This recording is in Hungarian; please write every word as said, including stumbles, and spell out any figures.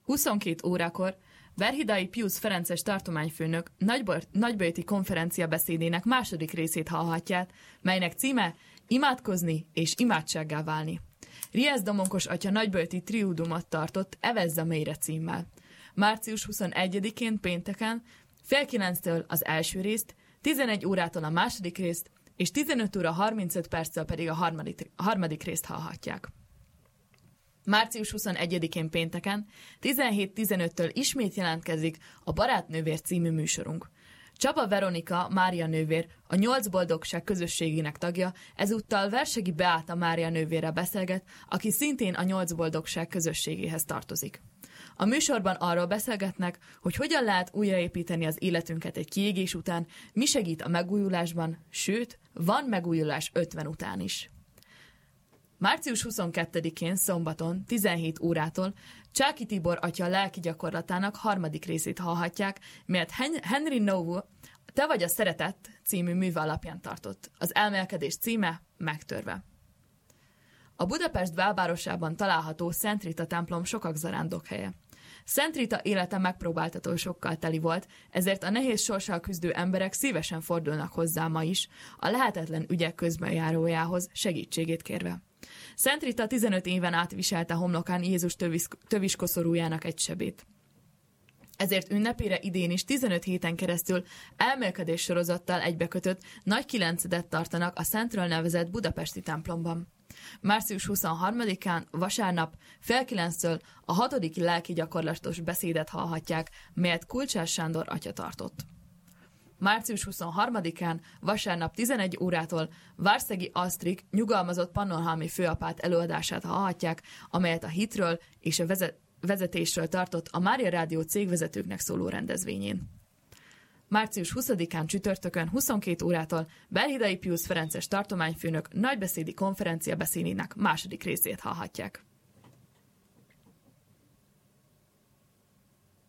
huszonkét órakor Verhidai Piusz ferences tartományfőnök nagybajoti konferencia beszédének második részét hallhatják, melynek címe Imádkozni és imádsággá válni. Riesz Domonkos atya nagybajoti triudumot tartott Evezza mélyre címmel. március huszonegyedikén pénteken fél kilenctől az első részt, tizenegy órától a második részt, és tizenöt óra harmincöt perccel pedig a harmadik, a harmadik részt hallhatják. március huszonegyedikén pénteken tizenhét tizenöttől ismét jelentkezik a Barátnővér című műsorunk. Csaba Veronika Mária nővér, a Nyolc Boldogság közösségének tagja, ezúttal Versegi Beáta Mária nővérrel beszélget, aki szintén a Nyolc Boldogság közösségéhez tartozik. A műsorban arról beszélgetnek, hogy hogyan lehet újraépíteni az életünket egy kiégés után, mi segít a megújulásban, sőt, van megújulás ötven után is. március huszonkettedikén szombaton tizenhét órától Csáky Tibor atya lelki gyakorlatának harmadik részét hallhatják, melyet Henry Nouveau Te vagy a szeretet című műve alapján tartott. Az elmélkedés címe Megtörve. A Budapest belvárosában található Szent Rita templom sokak zarándokhelye. Szent Rita élete megpróbáltatósokkal teli volt, ezért a nehéz sorssal küzdő emberek szívesen fordulnak hozzá ma is, a lehetetlen ügyek közbenjárójához segítségét kérve. Szent Rita tizenöt éven át viselte homlokán Jézus tövis, töviskoszorújának egy sebét. Ezért ünnepére idén is tizenöt héten keresztül elmélkedés sorozattal egybekötött nagy kilencedet tartanak a Szentről nevezett budapesti templomban. március huszonharmadikán vasárnap fél kilenctől a hatodik lelki gyakorlatos beszédet hallhatják, melyet Kulcsás Sándor atya tartott. március huszonharmadikán vasárnap tizenegy órától Várszegi Asztrik nyugalmazott pannonhalmi főapát előadását hallhatják, amelyet a hitről és a vezetésről tartott a Mária Rádió cégvezetőknek szóló rendezvényén. március huszadikán csütörtökön huszonkét órától Verhidai Piusz ferences tartományfőnök nagybeszédi konferencia beszédének második részét hallhatják.